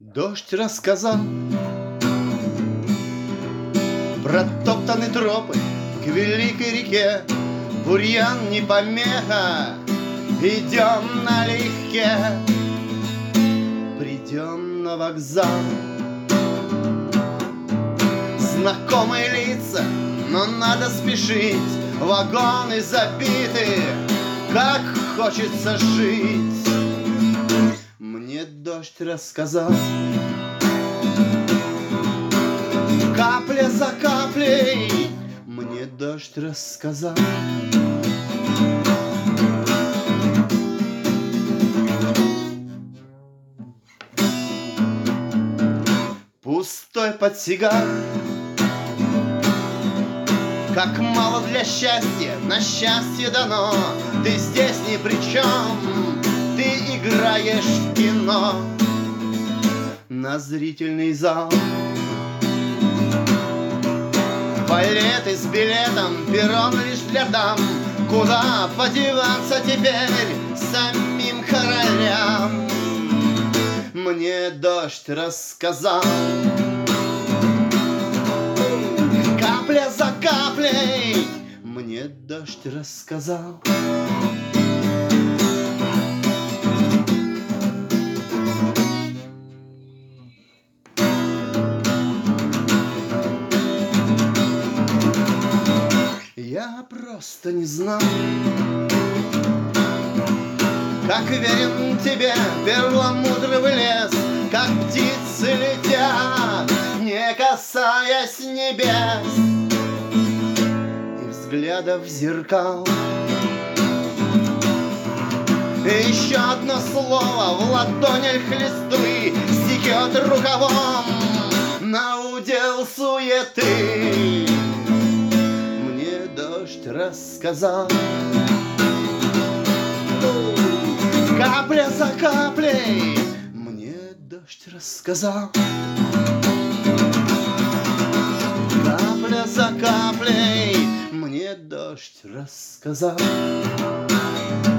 Дождь рассказал про топтаны тропы к великой реке. Бурьян не помеха, идем налегке. Придем на вокзал. Знакомые лица, но надо спешить. Вагоны забиты, как хочется жить. Мне дождь рассказал, капля за каплей. Мне дождь рассказал. Пустой портсигар, как мало для счастья, на счастье дано. Ты здесь ни при чем, ты играешь в кино. На зрительный зал валеты с билетом, перрон лишь для дам. Куда подеваться теперь самим королям? Мне дождь рассказал, капля за каплей. Мне дождь рассказал. Я просто не знал, как верен тебе перламутровый лес, как птицы летят, не касаясь небес и взглядов зеркал. И еще одно слово в ладонях листвы стекет рукавом на удел суеты. Мне дождь рассказал, капля за каплей. Мне дождь рассказал, капля за каплей. Мне дождь рассказал.